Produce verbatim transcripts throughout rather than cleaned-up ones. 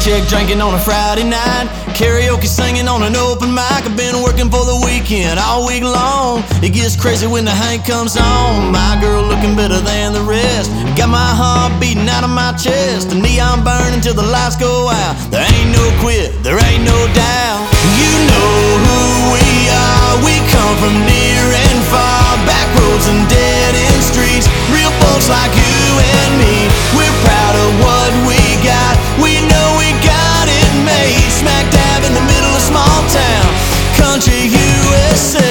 check drinking on a Friday night, karaoke singing on an open mic. I've been working for the weekend all week long. It gets crazy when the Hank comes on. My girl looking better than the rest, got my heart beating out of my chest. The neon burning till the lights go out. There ain't no quit, there ain't no doubt. You know who we are, we come from near and far. Back roads and dead end streets, real folks like you and me. We're proud of what we got, we know we got it made. Smack dab in the middle of small town, country U S A.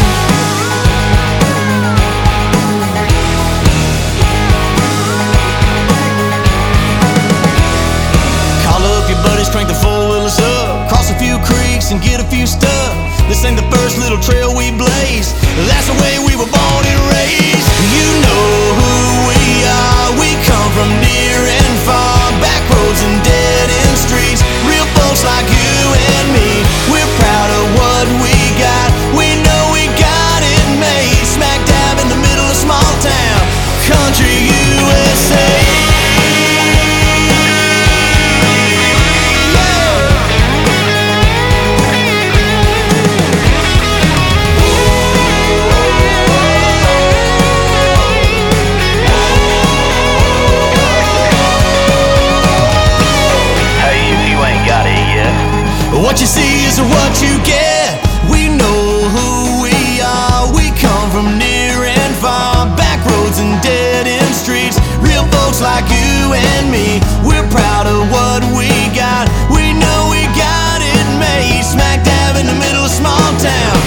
Call up your buddies, crank the four-wheelers up, cross a few creeks and get a few stuff. This ain't the first little trail we blaze, that's the way we were born and raised. You know who we are, we come from near and far. Back roads and dead end streets, real folks like you and me. We're proud of what we got, we know we got it made. Smack dab in the middle of small town, country U S A. What you see is what you get. We know who we are, we come from near and far. Back roads and dead end streets, real folks like you and me. We're proud of what we got, we know we got it made. Smack dab in the middle of small town,